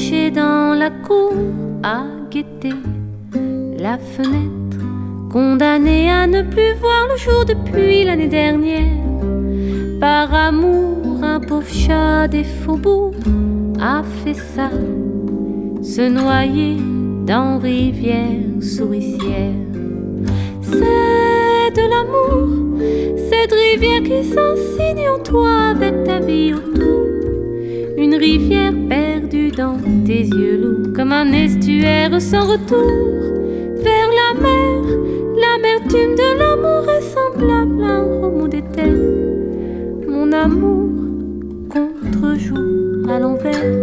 perché dans la cour à guetter la fenêtre, condamné à ne plus voir le jour depuis l'année dernière. Par amour, un pauvre chat des faubourgs a fait ça, se noyer dans rivière souricière. C'est de l'amour, cette rivière qui s'insigne en toi avec ta vie autour. Une rivière perdue dans tes yeux lourds, comme un estuaire sans retour vers la mer. L'amertume de l'amour est semblable à un remous d'éther. Mon amour contre-jour à l'envers.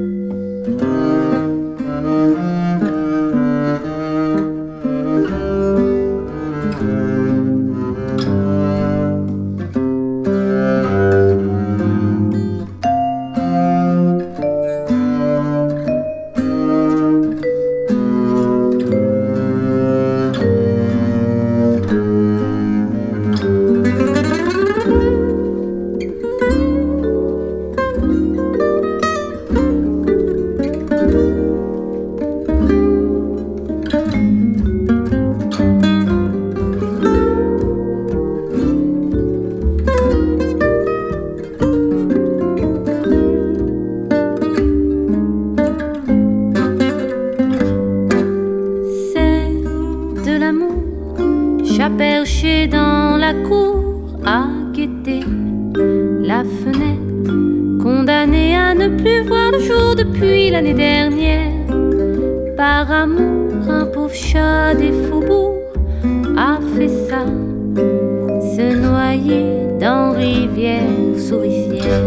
Perché dans la cour à guetter la fenêtre, condamné à ne plus voir le jour depuis l'année dernière. Par amour, un pauvre chat des faubourgs a fait ça, se noyer dans rivière souricière.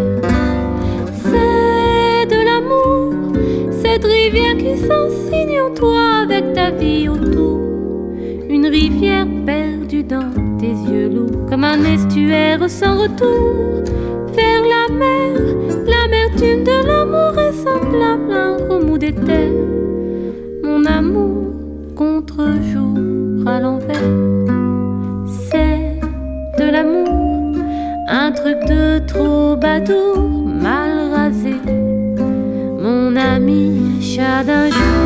C'est de l'amour, cette rivière qui s'insigne en toi avec ta vie autour. Une rivière perdue dans tes yeux lourds, comme un estuaire sans retour vers la mer. L'amertume de l'amour est semblable à un remous d'éther. Mon amour contre-jour à l'envers. C'est de l'amour, un truc de troubadour mal rasé. Mon ami chat d'un jour